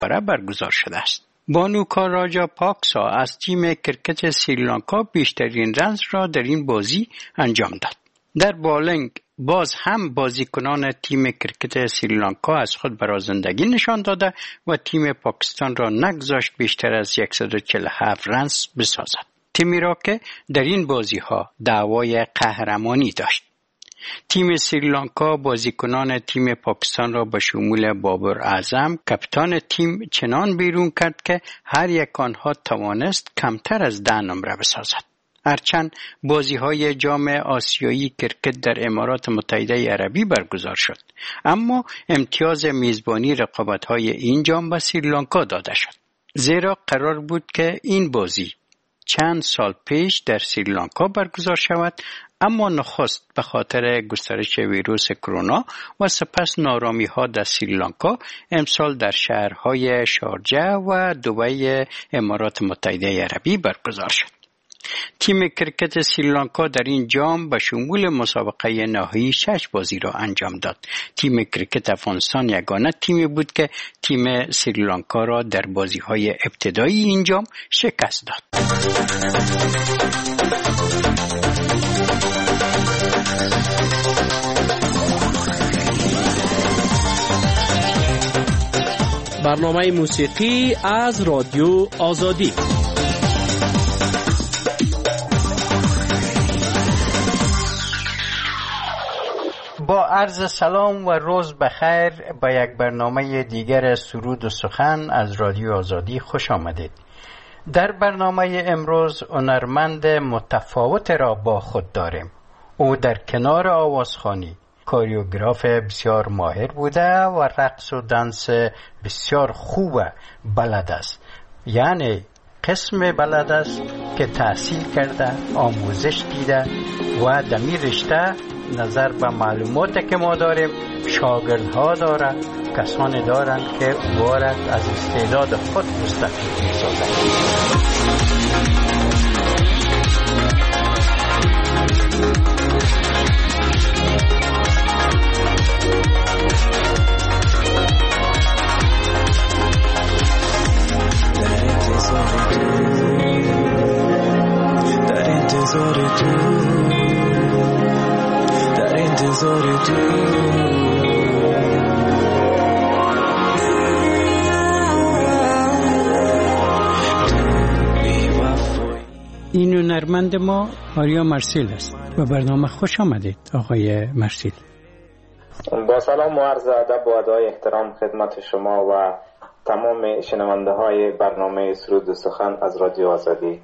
برگزار شده است. بانوکا راجا پاکسا از تیم کرکت سریلانکا بیشترین رنز را در این بازی انجام داد. در بالینگ باز هم بازیکنان تیم کرکت سریلانکا از خود برازندگی نشان داده و تیم پاکستان را نگذاشت بیشتر از 147 رنز بسازد. تیمی را که در این بازی ها دعوای قهرمانی داشت. تیم سریلانکا بازیکنان تیم پاکستان را به شمول بابر اعظم کاپیتان تیم چنان بیرون کرد که هر یک آنها توانست کمتر از 10 نمره بسازد. هرچند بازی‌های جام آسیایی کرکت در امارات متحده عربی برگزار شد، اما امتیاز میزبانی رقابت‌های این جام به سریلانکا داده شد. زیرا قرار بود که این بازی چند سال پیش در سریلانکا برگزار شود، اما نخست به خاطر گسترش ویروس کرونا و سپس نارامی‌ها در سریلانکا امسال در شهرهای شارجه و دبی امارات متحده عربی برگزار شد. تیم کرکت سریلانکا در این جام به شمول مسابقه نهایی 6 بازی را انجام داد. تیم کرکت افغانستان یگانه تیمی بود که تیم سریلانکا را در بازی‌های ابتدایی این جام شکست داد. برنامه موسیقی از رادیو آزادی. با عرض سلام و روز بخیر به یک برنامه دیگر سرود و سخن از رادیو آزادی خوش آمدید. در برنامه امروز هنرمند متفاوت را با خود داریم. او در کنار آوازخوانی کوریوگراف بسیار ماهر بوده و رقص و دنس بسیار خوب بلد است. یعنی قسم بلد است که تحصیل کرده، آموزش دیده و در این رشته نظر به معلوماتی که ما داریم شاگردها داره، کسانی دارند که وارد از استعداد خود مستفید می‌سازند. این هنرمند ما آریا مرسیل است. به برنامه خوش آمدید آقای مرسیل. با سلام و عرض ادب و ادای احترام خدمت شما و تمام شنونده های برنامه سرود و سخن از رادیو آزادی.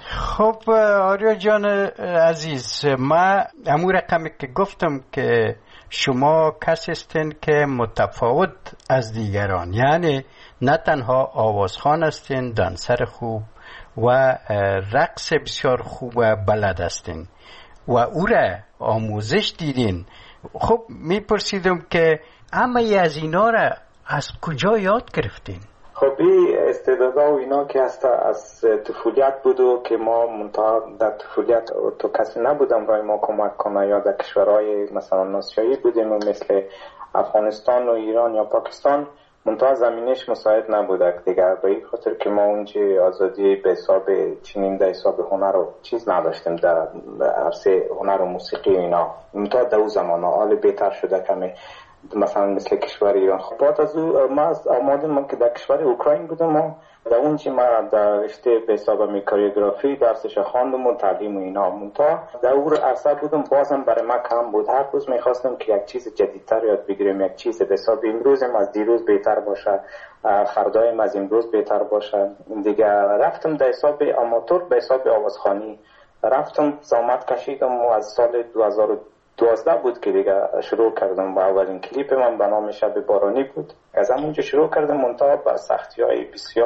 خب آریا جان عزیز، ما امور رقمی که گفتم که شما کسی هستین که متفاوت از دیگران، یعنی نه تنها آوازخوان هستین، دانسر خوب و رقص بسیار خوب بلد هستین و او را آموزش دیدین. خب میپرسیدم که همه از اینا را از کجا یاد گرفتین؟ خب این استعدادا و اینا که از طفولیت بود و که ما منتها در طفولیت تو کسی نبودم رای ما کمک کنه، یا در کشورهای مثلا آسیایی بودیم و مثل افغانستان و ایران یا پاکستان منتها زمینش مساعد نبوده دیگر، به این خاطر که ما اونجا آزادی به حساب چنین در حساب هنر و چیز نداشتیم در عرصه هنر و موسیقی و اینا. منتها در اون زمان حال بهتر شده کمی مثلا مثل کشور ایران. خب بعد از او ما آمادم که در کشور اوکراین بودم و در اونجا ما در رشته به حساب کوریوگرافی درسش خواندم و تعلیم و اینا. منتها در اون عرصه بودم بازم برای ما کم بود. هر روز میخواستم که یک چیز جدیدتر یاد بگیرم، یک چیز به حساب امروزم از دیروز بهتر باشه، فردایم از امروز بهتر باشه. دیگه رفتم در حساب آماتور به حساب آوازخوانی رفتم، زحمت کشیدم و از سال 2012 بود که دیگه شروع کردم. با اولین کلیپ من به نام شب بارانی بود. از همونجا شروع کردم، منتها با سختی‌های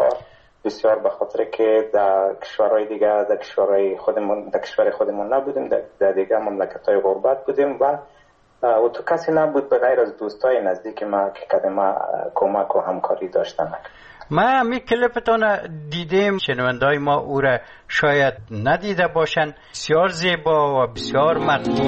بسیار به خاطر که در کشورهای دیگه، در کشور خودمون نبودیم، در دیگه مملکت‌های غربت بودیم و تو کسی نبود به غیر از دوستای نزدیک ما که کدام کمک و همکاری داشتن. ما همی کلیپتون دیدیم، شنونده‌های ما او را شاید ندیده باشن. بسیار زیبا و بسیار مقبول.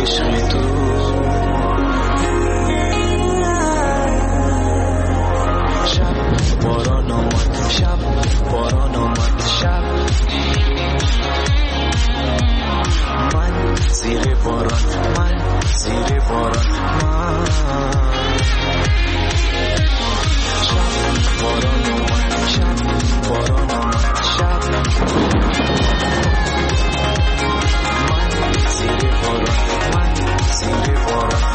عشق تو. شب باران آمد، شب باران آمد، شب من زیر باران، من زیر باران، من شب باران آمد، شب باران آمد، شب من زیر باران، من زیر باران،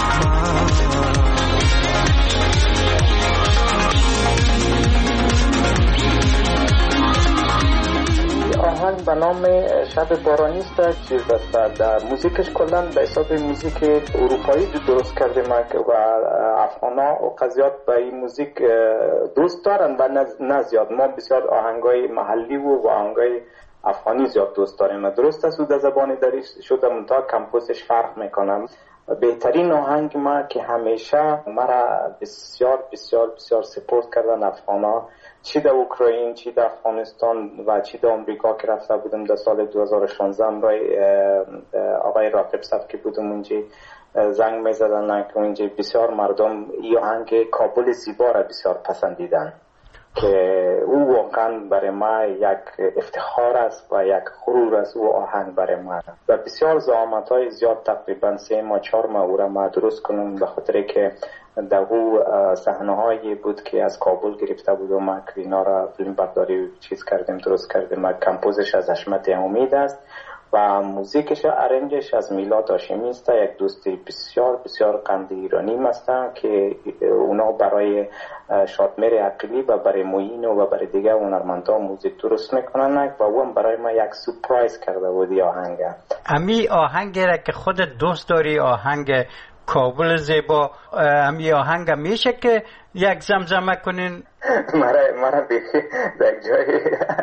آهنگ به نام شب بارانی است. چیز است در موزیکش کلا به حساب موزیک اروپایی درست کرده و افغانا و قضیات به این موزیک دوست دارن و نه زیاد. ما بسیار آهنگای محلی و آهنگای افغانی زیاد دوست داریم. درست است در زبان دریش شده منتها کمپوزش فرق میکنم. بهترین آهنگ ما که همیشه مرا بسیار بسیار بسیار سپورت کردن افغانا، چی در اوکراین، چی در افغانستان و چی در امریکا که رفته بودم در سال 2016 برای آقای راقب صف که بودم اونجا زنگ میزدن که اونجا بسیار مردم این آهنگ کابل زیبا را بسیار پسندیدن که او واقعا برای ما یک افتخار است و یک غرور است. او آهنگ برای ما و بسیار زحمت‌های زیاد، تقریبا 3 ماه 4 ماه او را ما درست کنم به خاطر که در او صحنه‌هایی بود که از کابل گرفته بود و ما اینا را فیلم برداری چیز کردیم، درست کردیم. ما کمپوزش از حشمت امید است و موزیکش ارنجش از میلاد هاشمی است، یک دوست بسیار بسیار قند ایرانی هستن که اونا برای شادمهر عقیلی و برای معین و برای دیگه هنرمندان موزیک درست میکنن و اون برای ما یک سورپرایز کرده بود آهنگ. امی آهنگ را که خودت دوست داری، آهنگ کابل زیبا، امی آهنگ میشه که یک زمزمه کنین؟ مرا بیخی در جای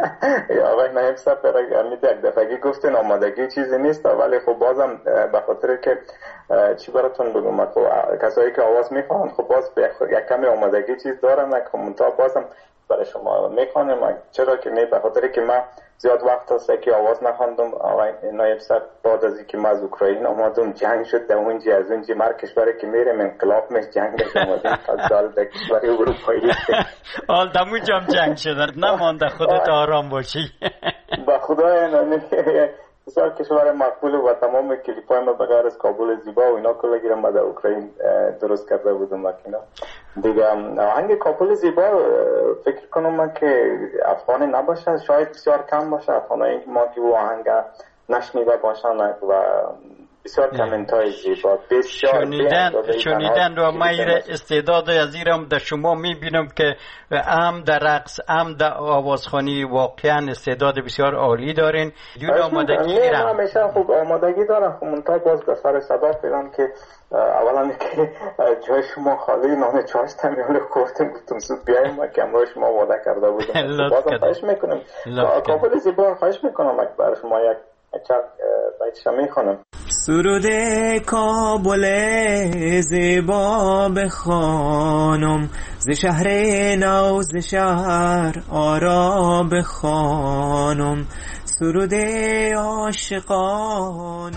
آقای نایب صاحب برای یک دفعه گفتن آمادگی چیزی نیست، ولی خب بازم به خاطر که چی براتون بگم، کسایی که آواز میخوان خب باز یک کمی آمادگی چیز دارم که منتها بازم برای شما میخوانم. چرا که نه، به خاطر که من زیاد وقت هست که آواز نخواندم. آقای نایب صاحب بعد از اینکه من از اوکراین آمدم جنگ شد در اونجا، از اونجا مر کشوری که میرم انقلاب میش جنگ آمدیم فضال در کشوری اروپایی حال دمو جنگ شدن نمانده. خودت آرام باشی. با خدای بسیار کشور مقبول و تمام کلیپای ما بغیر از کابل زیبا و اینا کلا گیرم ما در اوکراین درست کرده بودم وقینا دیگه. آهنگ کابل زیبا فکر کنم من که افغانی نباشه، شاید بسیار کم باشه افغانی ما که او آهنگ نشنیده باشن و بسیار کامنتای زیبا بسیار شنیدن و ما استعداد عزیزم در شما میبینم که هم در رقص هم در آوازخوانی واقعا استعداد بسیار عالی دارین. دور آمادگی گیرم همیشه خوب آمادگی دارم، خب منتها باز به سر صدا پیرم که اولا که جای شما خالی نام چاشت میاله کوفتم گفتم زود بیایم و که امروز شما وعده کرده بودم. بازم خواهش میکنم کابل زیبا، خواهش میکنم برای شما یک بیتش میخونم. سرود کابل زیبا بخوانم، ز شهر نو ز شهر آرا بخوانم، سرود عاشقان.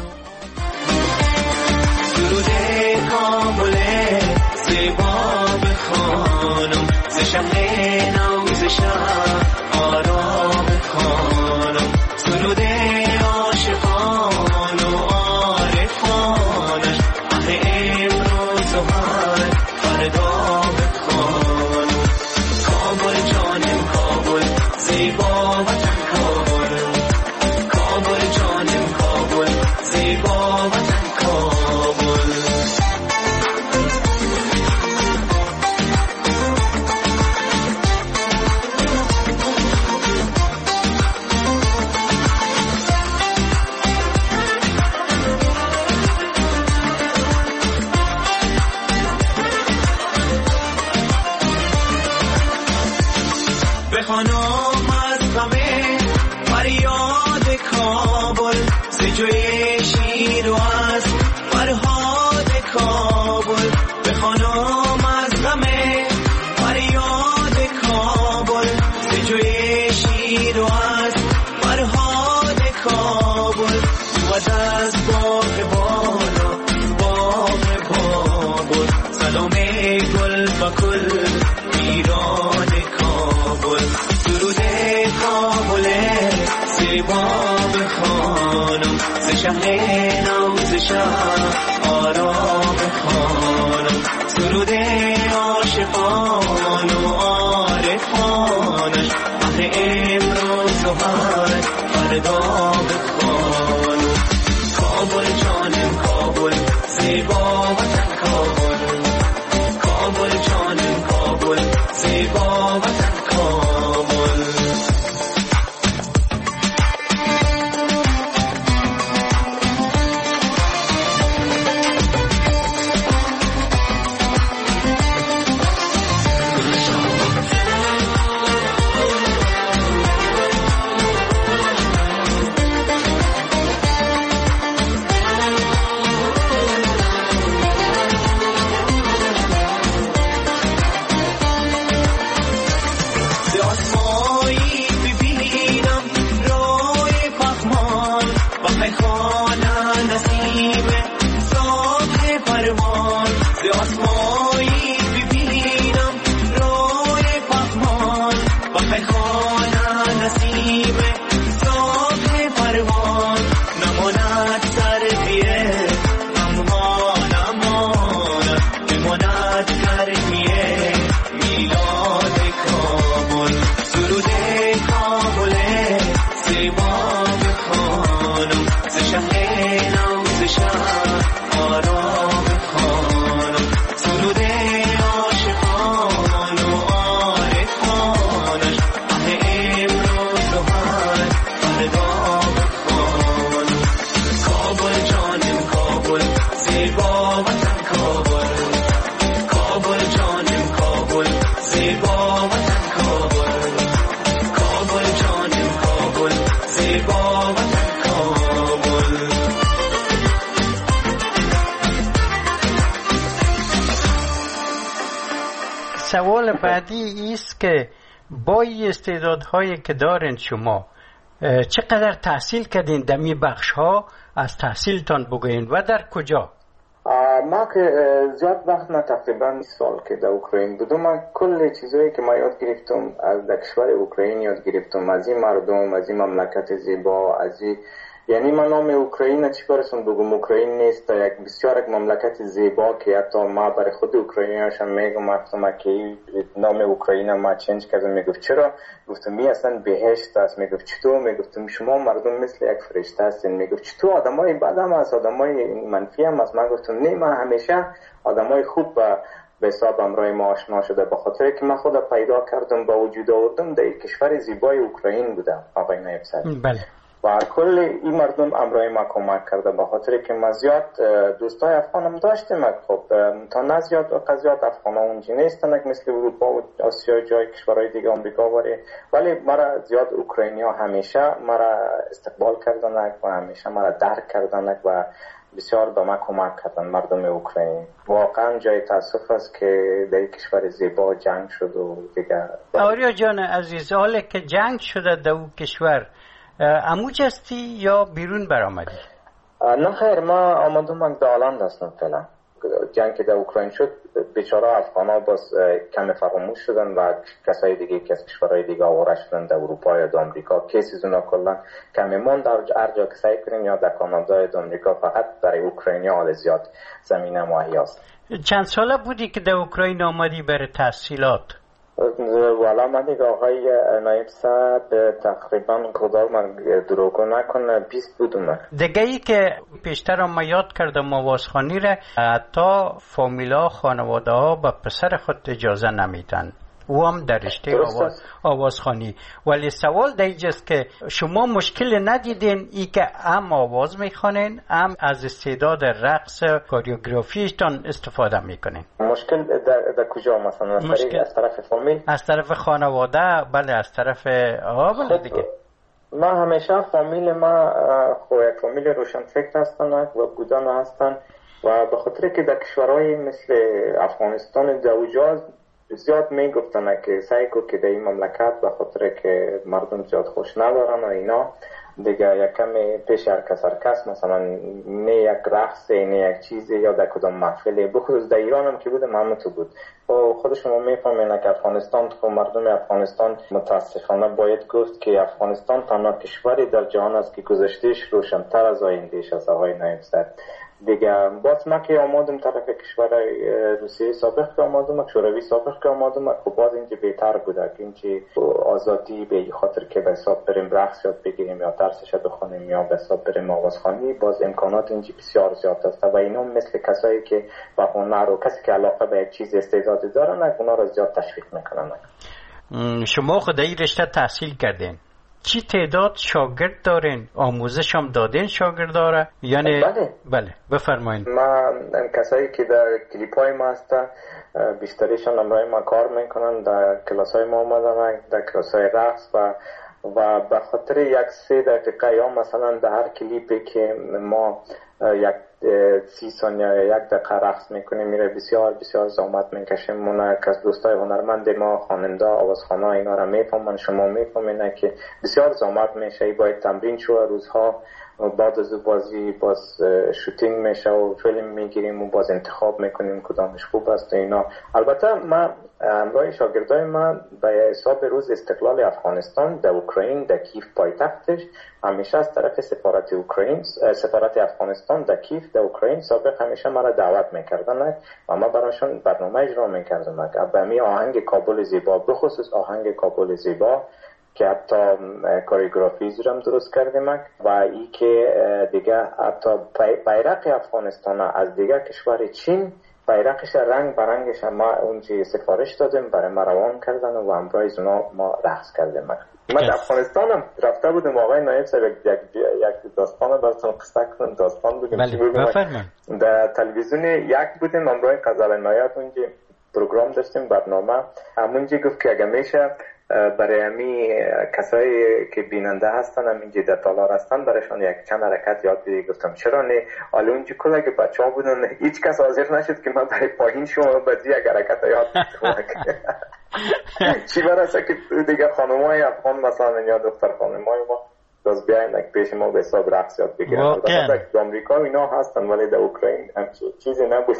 سرود کابل زیبا بخوانم، ز شهر نو ز شهر آرا بخوانم، سرود عاشقان و عارفانش، اه امروز و هر فردا بخوانم. کابل جانم کابل زیبا وطن کابل، کابل جانم کابل زیبا نام گل با کل ایران کابل درود کابل زیبا بخوانم ز شهر نو ز شهر آرام بخوانم درود عاشقان و عارفانش اهل امروز و هر فردا بخوانم کابل جانم کابل زیبا وطن کابل کابل جانم کابل زیبا وطن کابل سوال بعدی است که با استعدادهایی که دارین شما چقدر تحصیل کردین در می بخش ها؟ از تحصیلتان بگوین و در کجا؟ ما که زیاد وقت نه تقریبا 20 سال که در اوکراین بودم من کل چیزایی که ما یاد گرفتم از کشور اوکراین یاد گرفتم از این مردم از این مملکت زیبا از این یعنی من نام اوکراین چی برسون بگم اوکراین نیست یک بسیار یک مملکت زیبا که حتی ما برای خود اوکراینیاشم میگم اصلا که نام اوکراین ما چنج کردم میگفت چرا گفتم می اصلا بهشت است میگفت چطور میگفتم شما مردم مثل یک فرشته هستین میگفت چطور آدمای بد هم هست آدمای منفی هم هست من گفتم نه من همیشه آدمای خوب به حساب امرای ما آشنا شده به خاطر که من خود پیدا کردم با وجود آوردم در کشور زیبای اوکراین بودم آقای نایب صدر بله و کل این مردم امرای ما کمک کرده به خاطر که ما زیاد دوستای افغانم داشتیم خب تا نه زیاد افغان ها اونجا نیستن مثل اروپا و آسیا جای کشورهای دیگه آمریکا ولی مرا زیاد اوکراینی ها همیشه مرا استقبال کردن و همیشه مرا درک کردن و بسیار به ما کمک کردن مردم اوکراین واقعا جای تاسف است که در کشور زیبا جنگ شد و دیگه آریا جان عزیز حالا که جنگ شده در اون کشور اموج هستی یا بیرون برآمدی؟ نه خیر ما آمدم در هلند هستم فعلا جنگ که در اوکراین شد بیچاره افغانا باز کم فراموش شدن و کسای دیگه که از کشورهای دیگه آواره شدن در اروپا یا در آمریکا کیسیز اونا کلا کمی مون در هر جا که سعی کنیم یا در کانادا یا در آمریکا فقط برای اوکراینیا حال زیاد زمینه ماهی است. چند ساله بودی که در اوکراین آمدی برای تحصیلات؟ والا من دیگه آقای نایب صاحب تقریبا خدا من دروغ نکنه 20 بودم دیگه ای که پیشتر ما یاد کردم آوازخوانی را حتی فامیلا خانواده ها به پسر خود اجازه نمیدن او هم در رشته آوازخوانی ولی سوال دیجاست که شما مشکل ندیدین ای که هم آواز میخوانین هم از استعداد رقص کوریوگرافیشتان استفاده میکنین مشکل در کجا مثلا از طرف فامیل از طرف خانواده بله از طرف بله دیگه ما همیشه فامیل ما یک فامیل روشنفکر هستن و بودن هستن و به خاطر که در کشورهای مثل افغانستان دوجاز زیاد میگفتن که سعی کو که در این مملکت به خاطر که مردم زیاد خوش ندارن و اینا دیگه یک کمی پیش هر کس مثلا نه یک رقص نه یک چیزی یا در کدام محفلی، بخصوص در ایران هم که بودم همه تو بود. و خود شما میفهمین که افغانستان، خب مردم افغانستان متاسفانه باید گفت که افغانستان تنها کشوری در جهان است که گذشتهش روشن‌تر از آیندهش است. آقای نایب صاحب دیگه باز ما که آمادم طرف کشور روسیه سابق که آمادم، شوروی سابق که آمادم، خب باز اینجا بهتر بوده که اینجا آزادی به خاطر که به حساب بریم رقص یاد بگیریم یا درسش بخونیم یا به حساب بریم آوازخوانی، باز امکانات اینجا بسیار زیاد است و اینا مثل کسایی که با هنر و کسی که علاقه به یک چیز استعدادی دارن اونا را زیاد تشویق میکنن. شما خود این رشته تحصیل کردین، چی تعداد شاگرد دارین؟ آموزش هم دادین شاگرداره؟ یعنی بله بفرمایید. ما کسایی که در کلیپای ما هستن بیشتریشان همراه ما کار میکنن، در کلاسای ما آمدن، در کلاسای رقص و به خاطر یک 3 دقیقه یا مثلا در هر کلیپی که ما یک 30 ثانیه یا 1 دقیقه رقص میکنیم میره بسیار بسیار زحمت میکشیم. من از دوستای هنرمند ما خواننده آوازخوانا اینا را میفهمن، شما میفهمین که بسیار زحمت میشه، باید تمرین شو روزها، بعد از بازی باز شوتینگ میشه و فیلم میگیریم و باز انتخاب میکنیم کدامش خوب است و اینا. البته ما همراه شاگردای من به حساب روز استقلال افغانستان در اوکراین در کیف پایتختش همیشه از طرف سفارت افغانستان در کیف در اوکراین سابق همیشه مرا دعوت میکردن و ما براشون برنامه اجرا میکردم. به می آهنگ کابل زیبا، بخصوص آهنگ کابل زیبا که حتی کوریوگرافیز رو هم درست کردیم و ای که دیگه حتی بیرق افغانستان از دیگه کشور چین بیرقش رنگ برنگش ما اونجا سفارش دادیم برای ما روان کردن و همراهی اونا ما رقص کردیم. من در افغانستان هم رفته بودم آقای نایب صاحب، یک داستان براتون قصه کنم. داستان بودیم در تلویزیون یک بودیم همراه قزل عنایت، اونجا پروگرام داشتیم برنامه، همونجا گفت که اگه میشه برای همی کسایی که بیننده هستن هم اینجا در تالار هستن برایشان یک چند حرکت یاد بدید. گفتم چرا نه؟ حالا اونجا کلا که بچه ها بودن هیچ کس حاضر نشد که من برای پایین شما بازی یک حرکت یاد بدم. چی برسه که دیگه خانمای افغان مثلا یا دختر خانمای ما باز بیاین پیش ما به حساب رقص یاد بگیرن. البته در آمریکا اینا هستن ولی در اوکراین همچین چیزی نبود.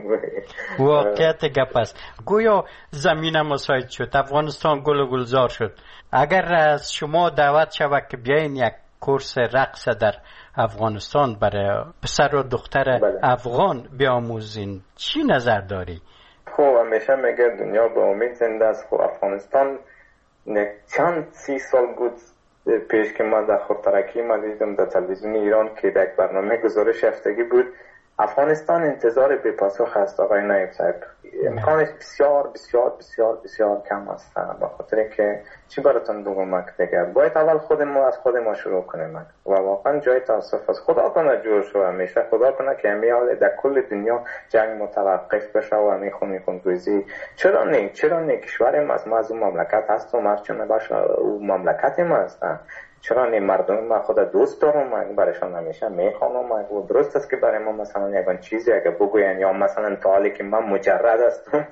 واقعیت گپ است. گویا زمین مساعد شد، افغانستان گل و گلزار شد. اگر از شما دعوت شود که بیاین یک کورس رقص در افغانستان برای پسر و دختر افغان بیاموزین، چی نظر داری؟ خب همیشه میگه دنیا به امید زنده است. خب افغانستان چند 30 سال بود پیش که من در خودترکی من دیدم در تلویزیون ایران که در برنامه گزارش هفتگی بود، افغانستان انتظار به پاسخ است. آقای نایب صاحب امکانش بسیار بسیار بسیار بسیار کم است، به خاطر که چی براتون بگم دیگه باید اول خود ما شروع کنیم و واقعا جای تاسف است. خدا کنه جور شو، همیشه خدا کنه که همیشه در کل دنیا جنگ متوقف بشه و همی خونریزی چرا نه کشور ما از اون مملکت هست و مرچونه باشه او مملکت ما هستن. چرا نه مردم ما خود دوست دارم، من برایشان همیشه میخوانم و درست است که برای ما مثلا یگان چیزی اگه بگوین یا مثلا تا حالی که من مجرد هستم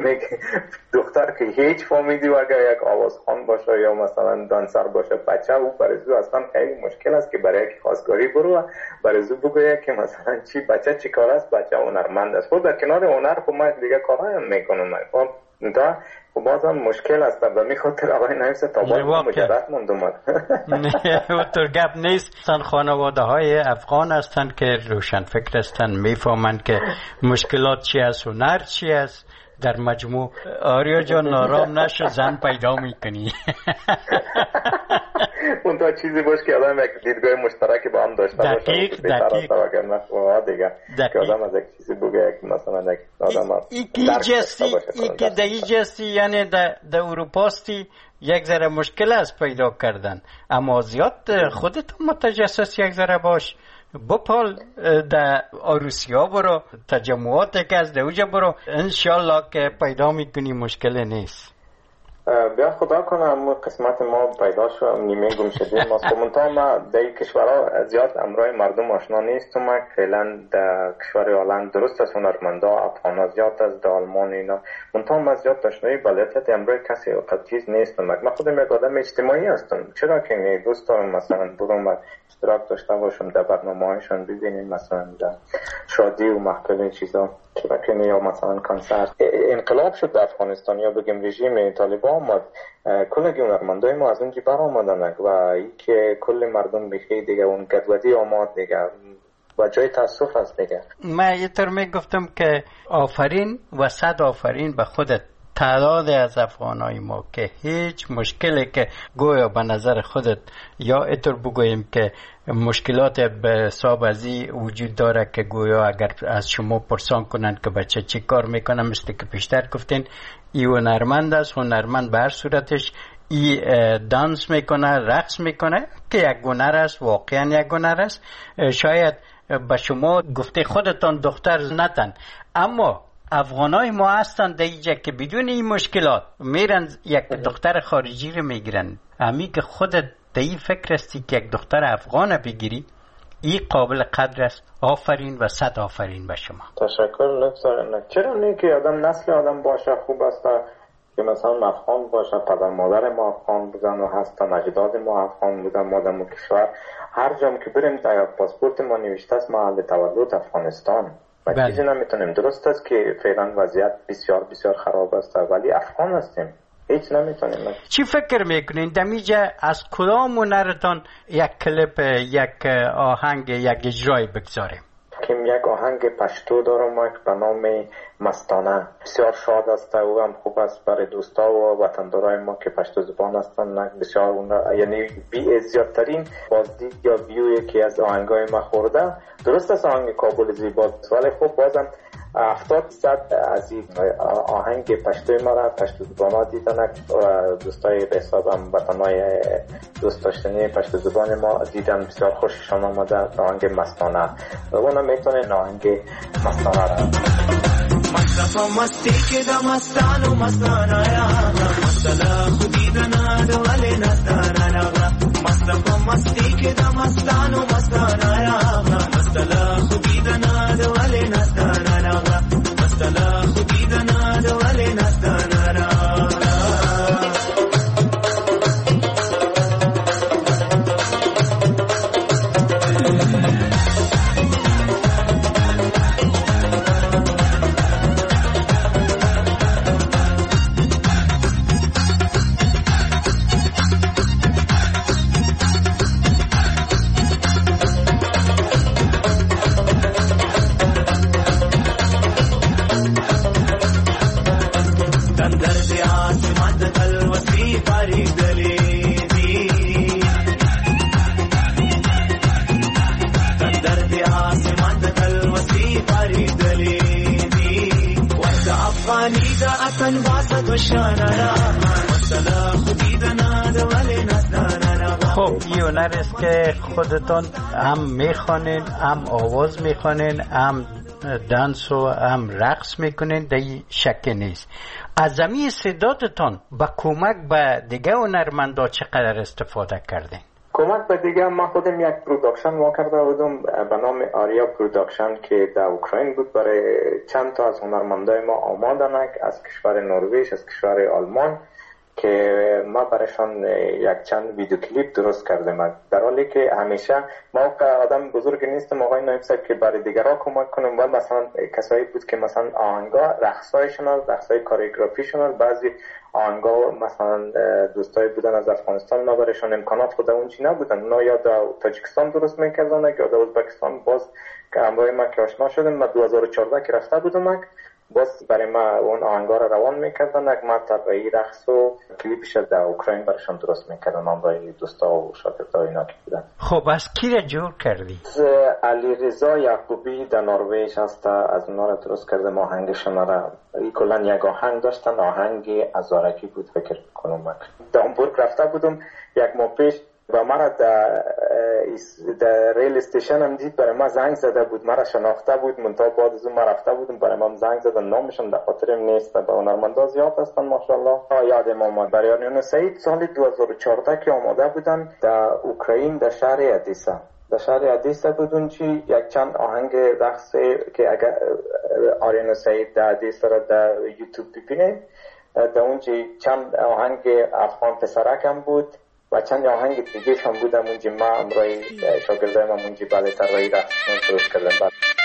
دختر که هیچ فامیلی و اگه یک آوازخوان باشه یا مثلا دانسر باشه بچه او برای زو اصلا خیلی مشکل است که برای یک خواستگاری برو برای زو بگویه که مثلا بچه چی کار است، بچه هنرمند است. خود در کنار هنر خب من دیگه کارها هم میکنم دا خب بازم مشکل است و میخاطر آقای نایب صاحب تا باید مجرد موندم. تو گپ نیست. خانواده های افغان هستند که روشن فکر هستند، میفهمند که مشکلات چی است، هنر چی است. در مجموع آریا جان نارام نشو، زن پیدا میکنی. اون تا چیزی باش که آدم یک دیدگاه مشترکی با هم داشته باشه. دقیق دیگه که آدم از یک چیزی بگه مثلا یک آدم که در این جستی یعنی در اروپاستی یک ذره مشکل است پیدا کردن، اما زیاد خودتون متجسس یک ذره باش، بپال در آروسیا برو، تجمعات که از دوجه برو، انشالله که پیدا میکنی مشکل نیست. بیا خدا کنه اما قسمت ما پیدا شد نیمه گم شدیم ما منتها ما در کشورها زیاد امرای مردم آشنا نیستم فعلا در کشور هلند درست است هنرمندا افغانا زیاد از در آلمان اینا منتها ما زیاد آشنایی بلدیت امرای کسی وقت چیز نیستم من خودم یک آدم اجتماعی هستم چرا که دوست دارم مثلا برم و اشتراک داشته باشم در برنامه‌هایشون ببینیم مثلا در شادی و محفل چیزا چرا که یا مثلا کنسرت انقلاب شد در افغانستان یا بگیم رژیم طالبان آمد کل هنرمندای ما از اونجا برآمدن و ای که کل مردم بخیر دیگه اون گدودی آمد دیگه و جای تاسف است دیگه من یه طور میگفتم که آفرین و صد آفرین به خودت تعداد از افغانای ما که هیچ مشکلی که گویا به نظر خودت یا اینطور بگوییم که مشکلات به حساب ازی وجود داره که گویا اگر از شما پرسان کنند که بچه چی کار میکنه مثل که پیشتر گفتین ای هنرمند است هنرمند به هر صورتش ای دانس میکنه رقص میکنه که یک هنر است واقعا یک هنر است شاید به شما گفته خودتان دختر نتن اما افغانای ما هستن در اینجا که بدون این مشکلات میرن یک دختر خارجی رو میگیرن امی که خودت در این فکر استی که یک دختر افغان بگیری این قابل قدر است آفرین و صد آفرین به شما تشکر لطفا چرا نه که آدم نسل آدم باشه خوب است که مثلا افغان باشه پدر مادر ما افغان بودن و هستن اجداد ما افغان بودن مادم و کشور هر جام که بریم در پاسپورت ما نوشته است محل تولد افغانستان و چیزی نمیتونیم درست است که فعلا وضعیت بسیار بسیار خراب است ولی افغان هستیم هیچ نمیتونیم چی فکر میکنین دمیجه از کدام هنرتان یک کلیپ یک آهنگ یک اجرای بگذاریم که یک آهنگ پشتو دارم به نام مستانه بسیار شاد است و هم خوب است برای دوستا و وطندارای ما که پشتو زبان هستن بسیار یعنی زیادترین بازدید یا ویو که از آهنگای ما خورده درست است آهنگ کابل زیباست ولی خب بازم 70% از این آهنگ پشتوی ما را پشتو زبان ها دیدن و دوستای به حسابم وطنای دوست داشتنی پشتو زبان ما دیدن بسیار خوششان آمده آهنگ مستانه و اونم میتونه آهنگ مستانه را مصطفى مستی که دا مستان و مستانه را مستلا خودی دنا دولی نستانه را مصطفى مستی که دا مستان و مستانه را مستلا خودی دنا دولی نستانه را مستلا خودی دنا دولی نستانه را خب این هنر است که خودتان هم میخوانین هم آواز میخوانین هم دانس و هم رقص میکنین در این شک نیست از زمین استعدادتان با کمک به دیگه هنرمندا چقدر استفاده کردین؟ کمک به دیگه من خودم یک پروداکشن ما کرده بودم به نام آریا پروداکشن که در اوکراین بود برای چند تا از هنرمندای ما آمدن از کشور نروژ از کشور آلمان که ما برایشان یک چند ویدیو کلیپ درست کردیم در حالی که همیشه ما آدم بزرگ نیستم آقای نایب صاحب که برای دیگران کمک کنم و مثلا کسایی بود که مثلا آهنگا رقصایشون رقصای کوریوگرافیشون بعضی آهنگا مثلا دوستای بودن از افغانستان ما برایشان امکانات خود اونچی نبودن اونا یا در تاجیکستان درست میکردن یا در ازبکستان باز که همراه ما که آشنا شدیم من 2014 که رفته بودم باز برای ما اون آهنگا رو روان میکردن ما طبعی رقص و کلیپش در اوکراین برایشان درست میکردن برای دوستا و شاگردای اینا که بودن. خب از کی را جور کردی؟ علی رضا یعقوبی در نروژ هست از اونا رو درست کردم آهنگشون را کلا یک آهنگ داشتن آهنگ ازارکی بود فکر کنم من در هامبورگ رفته بودم یک ماه پیش و مرا در ریل استیشن هم دید، برای ما زنگ زده بود، مرا شناخته بود، منتها بعد از اون ما رفته بودم برای ما زنگ زدن، نامشون در خاطرم نیست. به هنرمندا زیاد هستن ماشاءالله. یادم اومد برای آریانا سعید سال 2014 که آماده بودن در اوکراین در شهر ادیسا. در شهر ادیسا بودن چی یک چند آهنگ رقص که اگر آریانا سعید در ادیسا را در یوتیوب ببینید، در اونجا چند آهنگ افغان پسرک هم بود و چند آهنگ دیگه هم بودم اونجا. ما امرای شاگردایم هم اونجا بله طراحی رقص درست کردم.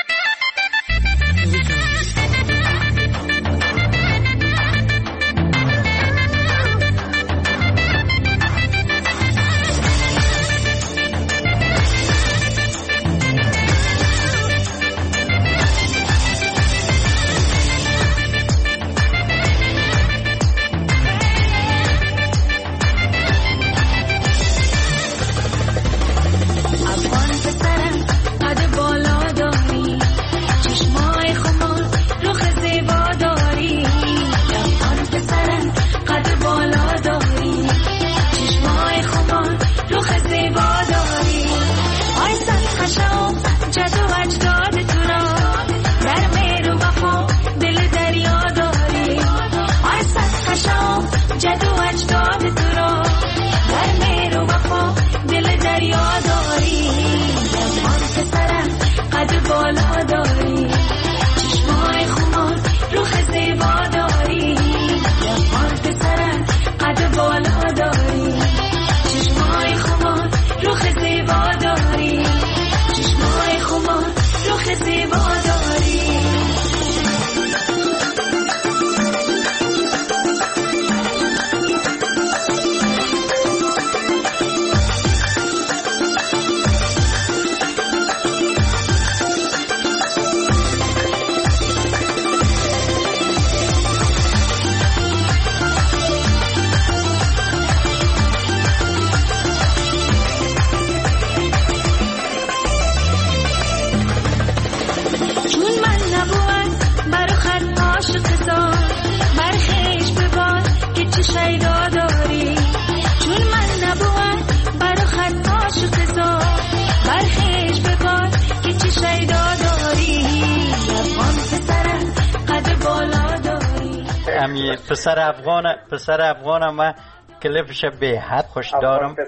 پسر افغان ما کلیپش به حد خوش دارم.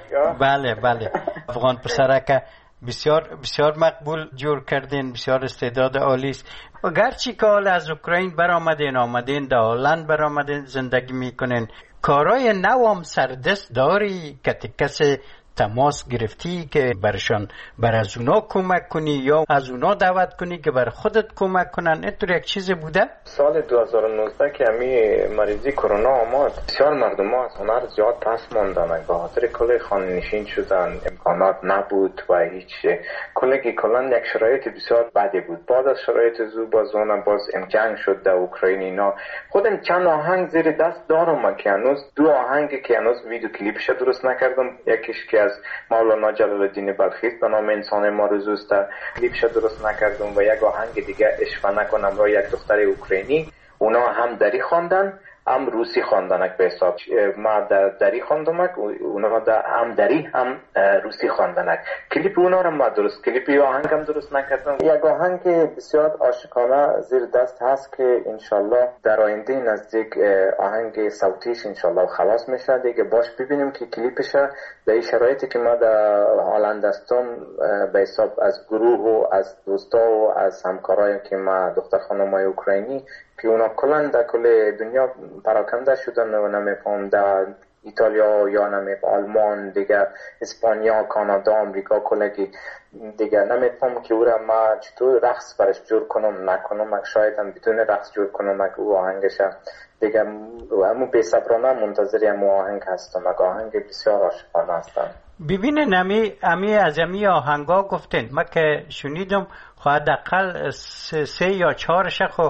بله افغان پسرک بسیار بسیار مقبول جور کردین، بسیار استعداد عالی است. و گرچه که حال از اوکراین آمدین در هلند برآمدین زندگی میکنین، کارای نوام سردست داری که کسی تماس گرفتی که برشان بر از اونا کمک کنی یا از اونا دعوت کنی که بر خودت کمک کنن؟ اینطور یک چیزی بوده؟ سال 2019 که همی مریضی کرونا آمد، بسیار مردم ها از هنر زیاد پس ماندن، به خاطر کل خانه نشین شدن، امکانات نبود و هیچ کلا یک شرایط بسیار بدی بود. بعد از شرایط زو باز جنگ شد در اوکراین اینا. خودم چند آهنگ زیر دست دارم که هنوز 2 آهنگ که هنوز ویدیو کلیپش درست نکردم. یکیش که از مولانا جلال الدین بلخی به نام انسان مارزوست، کلیپش درست نکردم، و یک آهنگ دیگه عشق نکنم را یک دختر اوکراینی. اونا هم دری خواندن هم روسی خواندنک به حساب. ما دری خواندمک، اونا هم دری هم روسی خواندنک. کلیپ اونا رو ما کلیپی آهنگ هم درست نکردم. یک آهنگ بسیار عاشقانه زیر دست هست که انشالله در آینده نزدیک آهنگ صوتیش انشالله خلاص میشه دیگه. باش ببینیم که کلیپش به این شرایطی که ما در هلند هستم به حساب از گروه و از دوستا و از همکارایی که ما دختر خانمای اوکراینی که اونا کلن در کل دنیا پراکنده شدن و نمیفهم در ایتالیا یا نمیفهم آلمان دیگه، اسپانیا، کانادا، آمریکا، کلگی دیگه نمیفهم که او را ما چطور رقص برش جور کنم نکنم. شاید هم بدون رقص جور کنم او آهنگش دیگه. همون بی‌صبرانه منتظر همون آهنگ هستم. آهنگ بسیار عاشقانه هستم. ببینین امی از امی آهنگا گفتین، ما که شنیدم حداقل 3 یا 4 خو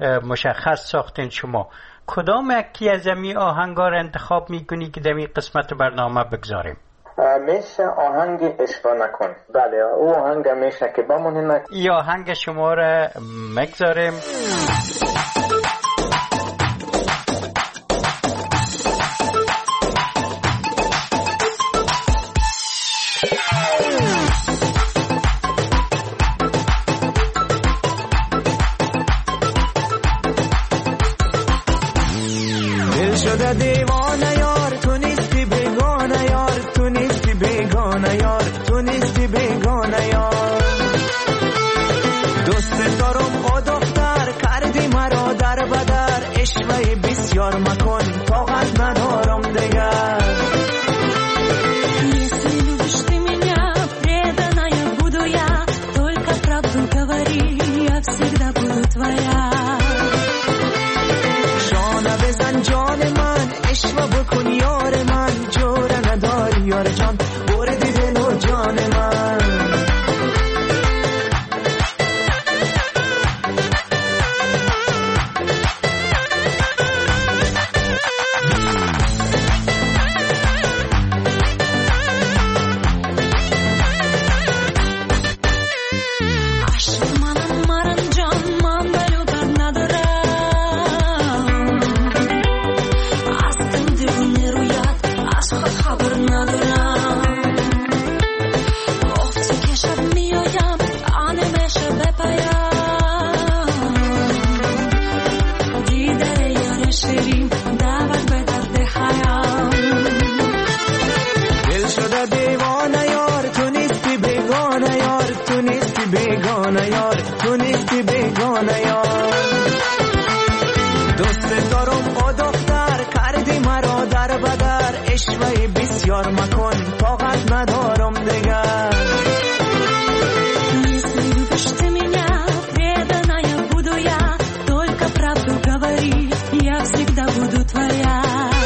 مشخص ساختین شما. کدام یکی از امی آهنگا رو انتخاب میکنی که در این قسمت برنامه بگذاریم؟ میشه آهنگ عشق نکن. بله او آهنگ میشه که بمونه. ای آهنگ شما رو مگذاریم. شده دیوانه یار تو نیستی بیگانه یار تو نیستی بیگانه یار تو نیستی بیگانه یار دوست دارم او دختر کردی مرا در بدر اشوه بسیار مکن طاقت ندارم دیگر Если любишь ты меня, преданная буду я, только правду говори, я всегда буду твоя. جانه بزن جان من اشوه بکن یار من جوره نداری یار جان بردی دل و جان من بسیار مکن طاقت ندارم دیگر Если любишь ты меня, преданная буду я, только правду говори, я всегда буду твоя.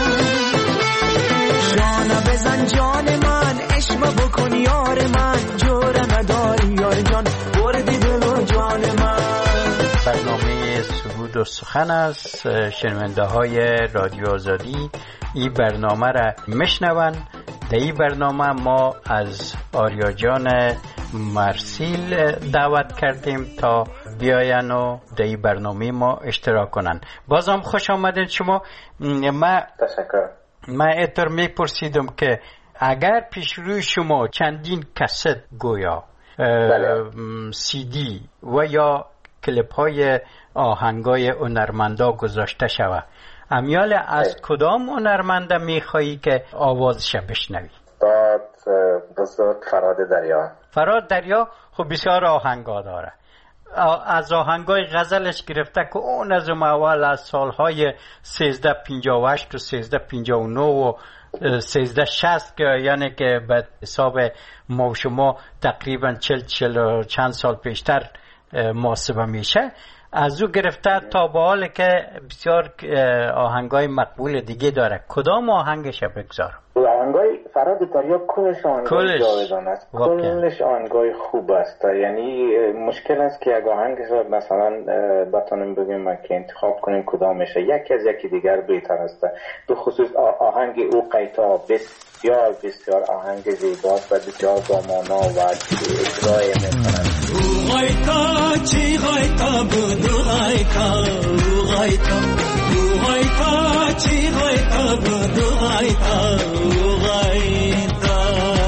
جانه بزن جان من اشوه بکن یار من جوره نداری یار جان بردی دل و جان من برنامه سرود و سخن است. شنونده های رادیو آزادی این برنامه را میشنون. در این برنامه ما از آریا جان مرسیل دعوت کردیم تا بیاین و در این برنامه ما اشتراک کنن. بازم خوش آمدین شما. تشکر. من اینطور میپرسیدم که اگر پیش روی شما چندین کست گویا سی دی و یا کلیپ های آهنگای هنرمندا گذاشته شود، امیال از کدام هنرمنده میخوایی که آوازش بشنوی؟ بزرگ فراد دریا. فراد دریا خب بسیار آهنگا داره. از آهنگای غزلش گرفته که اون از اول از سالهای 1358 و 1359 و 1360 که یعنی که به حساب ما و شما تقریبا 40 چند سال پیشتر محاسبه میشه، از او گرفته تا به حال که بسیار آهنگای مقبول دیگه داره. کدام آهنگش بگذارم؟ آهنگای فراد دریا کلش آهنگای جاودان است، کلش آهنگای خوب است. یعنی مشکل است که یک آهنگ مثلا بتونیم بگیم که انتخاب کنیم کدامشه، یکی از یکی دیگر بهتر است. به خصوص آهنگ او قیتا بسیار بسیار آهنگ زیباست و بسیار بامانا و اجرای میکنند. غایتا چی غایتا بود غایتا غایتا غایتا چی غایتا بود غایتا غایتا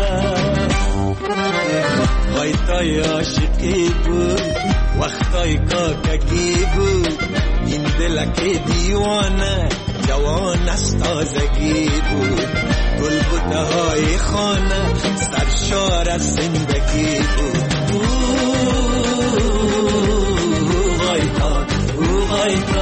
غایتای عاشقی بود وقتای کاکگی بود این دلک دیوانه جوان است تازگی بود گلبوته های خانه سرشار از زندگی بود غایتا غایتا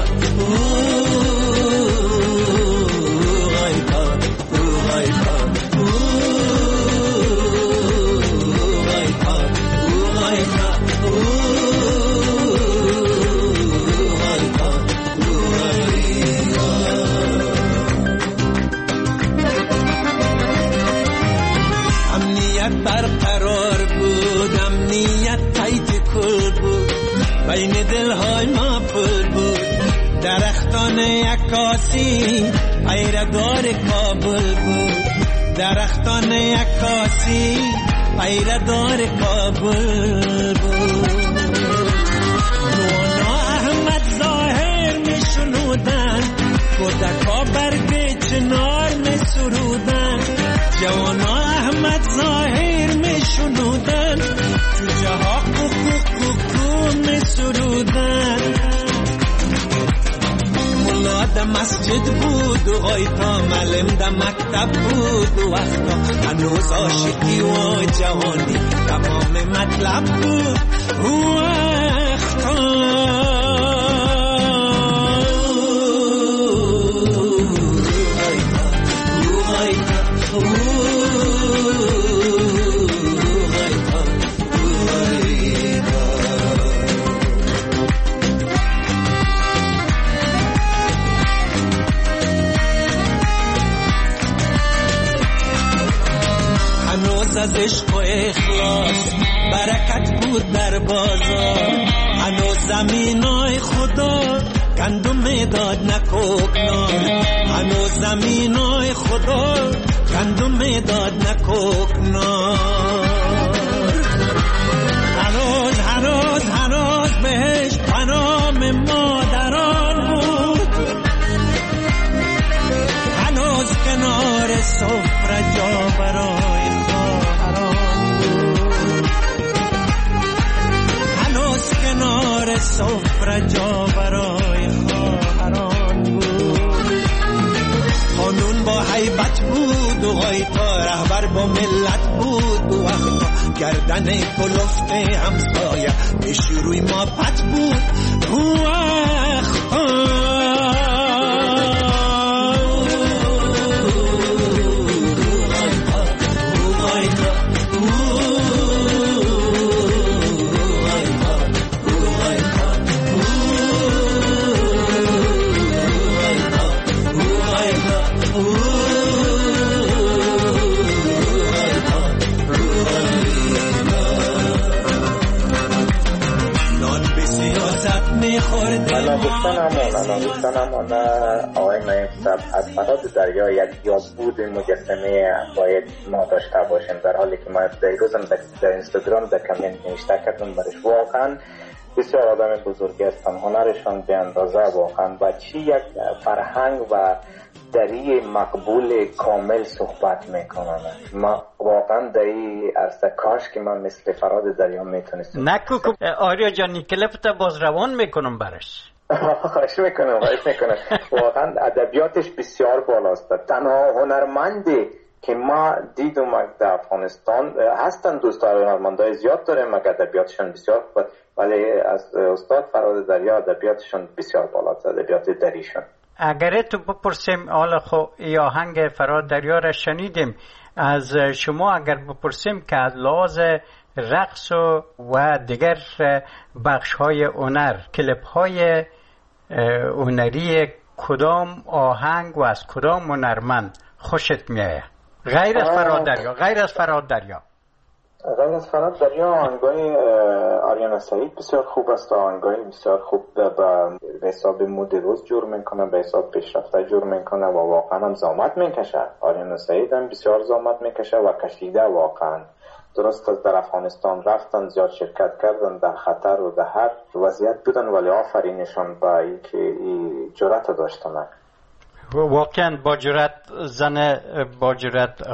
برقرار بود امنیت تایت کل بود بین دلهای ما پر بود درختان عکاسی پیردار کابل بود درختان عکاسی پیردار کابل بود نونا احمد ظاهر می شنودن کودکا برگ چنار می سرودن جوانا احمد ظاهر می شنودن جوجه ها کوکو می سرودن ملا در مسجد بود بود و غایتا معلم در مکتب بود و وقتا هنوز عاشقی و جوانی تمام مطلب بود و وقتا از عشق و اخلاص برکت بود در بازار هنوز زمینای خدا گندم داد نکوکنار هنوز زمینای خدا گندم داد نکوکنار هنوز بهش پنام مادران بود هنوز کنار سفره جا برای کنار سفره جا برای خواهران بود قانون با هیبت بود و غایتا رهبر با ملت بود و وقتا گردن کلفت همسایه به شروع ما پت بود و وقتا دوستانم آقای نایب صاحب از فراد دریا یک یادبود مجسمه باید ما داشته باشیم در حالی که ما در روزم در اینستاگرام در کامنت نوشته کردم برش واقعا بسیار آدم بزرگی هستن هنرشان به اندازه واقعا و چی یک فرهنگ و دری مقبول کامل صحبت میکنن ما واقعا دری از کاش که من مثل فراد دریا میتونستم نکو آریا جانی کلپتا باز روان میکنم برش خواهش میکنم واقعا ادبیاتش بسیار بالاست تنها هنرمندی که ما دیدم در افغانستان هستن دوستان هنرمندای زیاد داریم مگر ادبیاتشون بسیار خوب ولی از استاد فراد دریا ادبیاتشون بسیار بالاست ادبیات دریشون اگر تو بپرسیم حالا خو ای آهنگ فراد دریا را شنیدیم از شما اگر بپرسیم که از لحاظ رقص و دیگر بخش های هنر کلیپ های هنری کدام آهنگ و از کدام هنرمند خوشت میایه غیر از فراد دریا غیر از فراد دریا آهنگای آریانا سعید بسیار خوب است آهنگای بسیار خوب به حساب مود روز جور میکنه به حساب پیشرفته جور میکنه و واقعا هم زحمت میکشه آریانا سعید هم بسیار زحمت میکشه و کشیده واقعا درست از در افغانستان رفتن زیاد شرکت کردن در خطر و در هر وضعیت بودن ولی آفرینشان با اینکه این جرأت داشتن واقعا با جرأت زن با جرأت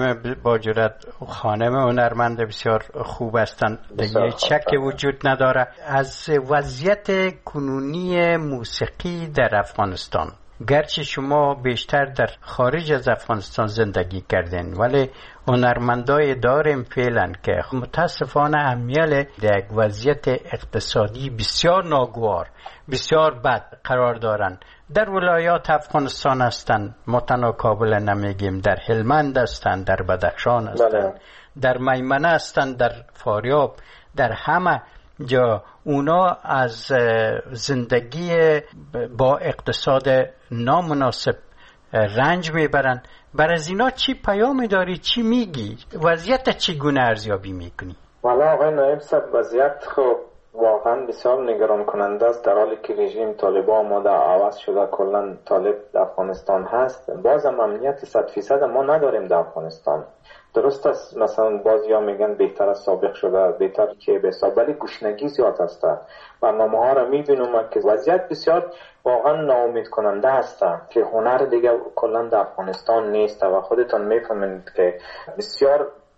خانم هنرمند بسیار خوب هستند دیگه شک وجود نداره از وضعیت کنونی موسیقی در افغانستان گرچه شما بیشتر در خارج از افغانستان زندگی کردین ولی هنرمندای داریم فعلا که متاسفانه امیال در یک وضعیت اقتصادی بسیار ناگوار بسیار بد قرار دارن در ولایات افغانستان هستن متناقابل نمیگیم در هلمند هستن در بدخشان هستن در میمنه هستن در فاریاب در همه جا اونا از زندگی با اقتصاد نامناسب رنج میبرن بر از اینا چی پیامی داری چی میگی وضعیت چگونه ارزیابی میکنی والا آقای نایب صاحب وضعیت خب واقعا بسیار نگران کننده است در حالی که رژیم طالبان آماده عوض شده کلا طالب در افغانستان هست بازم امنیت 100% ما نداریم در افغانستان درست است مثلا بعضیا میگن بهتر از سابق شده بهتر که به حساب ولی گشنگی زیاد است برنامه ها را میبینم که وضعیت بسیار واقعا ناامید کننده است که هنر دیگه کلا در افغانستان نیست و خودتان میفهمید که بسیار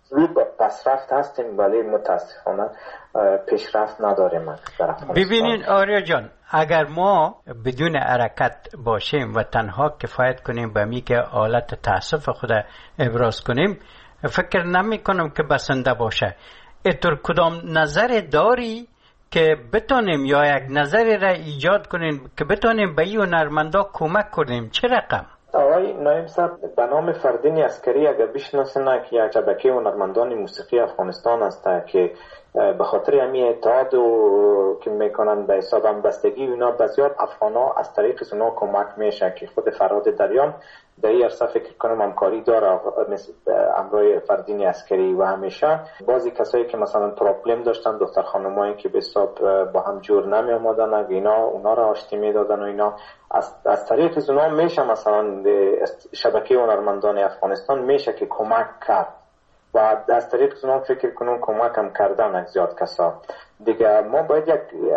رو به پسرفت هستیم ولی متاسفانه پیشرفت نداریم در افغانستان. ببینین آریا جان، اگر ما بدون حرکت باشیم و تنها کفایت کنیم به می که حالت تاسف خود ابراز کنیم، فکر نمی کنم که بسنده باشه. اینطور کدام نظر داری که بتونیم یا یک نظری را ایجاد کنیم که بتونیم به این هنرمندا کمک کنیم؟ چه رقم؟ آقای نایم صاحب، به نام فردین عسکری اگر بشناسن که یک شبکه هنرمندان موسیقی افغانستان است که به خاطر همین اتحاد که میکنن به حساب همبستگی اینا بسیار افغانا از طریق اونا کمک میشه که خود فرهاد دریان در این عرصه فکر کنم همکاری داره مثل امروی فردین عسکری و همیشه بعضی کسایی که مثلا پروبلم داشتن، دختر خانمایی که به حساب با هم جور نمی آمدن، اونا را آشتی میدادن و اینا از طریق اونا میشه مثلا شبکه هنرمندان افغانستان میشه که کمک کرد و از طریق اونا فکر کنم کمک هم کردن زیاد کسا دیگه. ما باید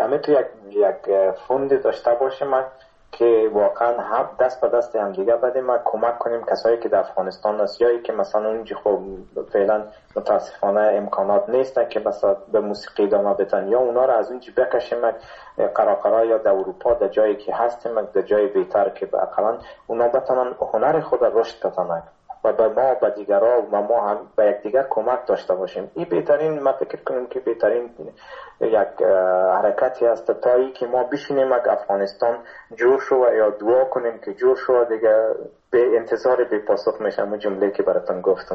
یک فوند داشته باشیم که واقعا هم دست به دست هم دیگه بدیم و کمک کنیم کسایی که در افغانستان است یا که مثلا اونجا خب فعلا متاسفانه امکانات نیستن که مثلا به موسیقی ادامه بدن، یا اونا رو از اونجا بکشیم قراقرا یا در اروپا در جایی که هستیم در جای بهتر که اقلا اونا بتونن هنر خود رشد بدن و به ما به دیگرها و ما هم به یکدیگر کمک داشته باشیم. این بهترین، من فکر کنم که بهترین یک حرکتی است تا ای که ما بشینیم اگه افغانستان جور شو یا دعا کنیم که جور شو دیگه به انتظار به پاسخ میشم جمله که براتون گفتم.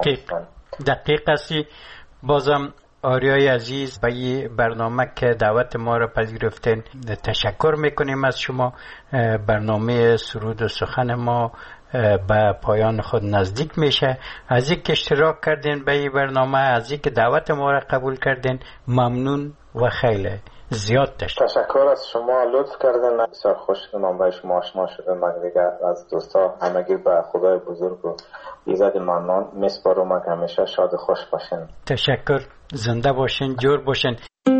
دقیق هستی. بازم آریای عزیز به این برنامه که دعوت ما را پذیرفتین تشکر میکنیم از شما. برنامه سرود و سخن ما به پایان خود نزدیک میشه. از اینکه اشتراک کردین به این برنامه، از اینکه دعوت ما را قبول کردین، ممنون و خیلی زیاد تشکر از شما. لطف کردین، بسیار خوش شدم با شما آشنا شدم. دیگه از دوستا همگی به خدای بزرگ و ایزد منان میسپارم. همیشه شاد و خوش باشین. تشکر، زنده باشین، جور باشین.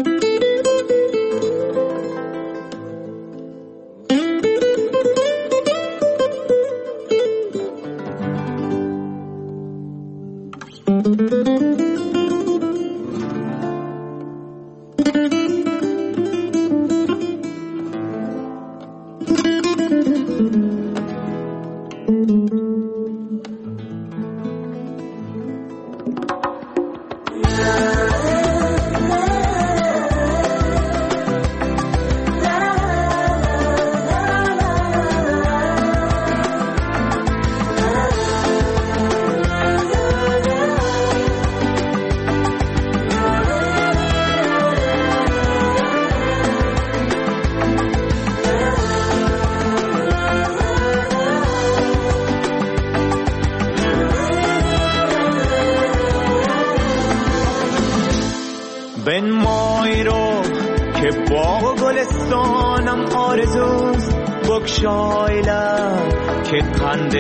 بن مای رو که باغ و گلستانم آرزوست، بگشای لب که قند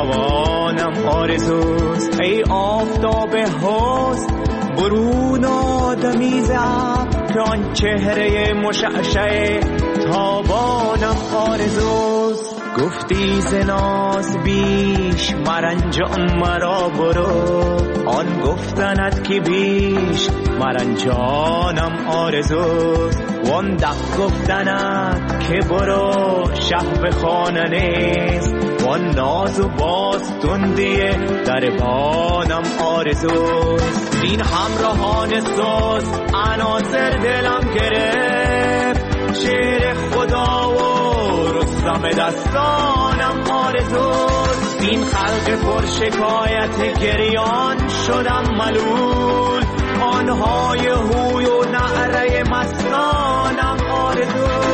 فراوانم آرزوست. ای آفتاب حسن برون آدمیز که آن چهره مشعشع تابانم آرزوست. گفتی ز ناز بیش مرنجان مرا برو، آن گفتنت که بیش مرنجانم آرزوست. وان دق گفتنت که برو شه به خانه نیست، وان ناز و باز تندی دربانم آرزوست. این همراهان سوز عناصر دلم گرفت، شعر خدا و رستم دستانم آرزوست. این خلق پر شکایت گریان شدم ملول، آنهای هوی و نعره مستانم آرزوست.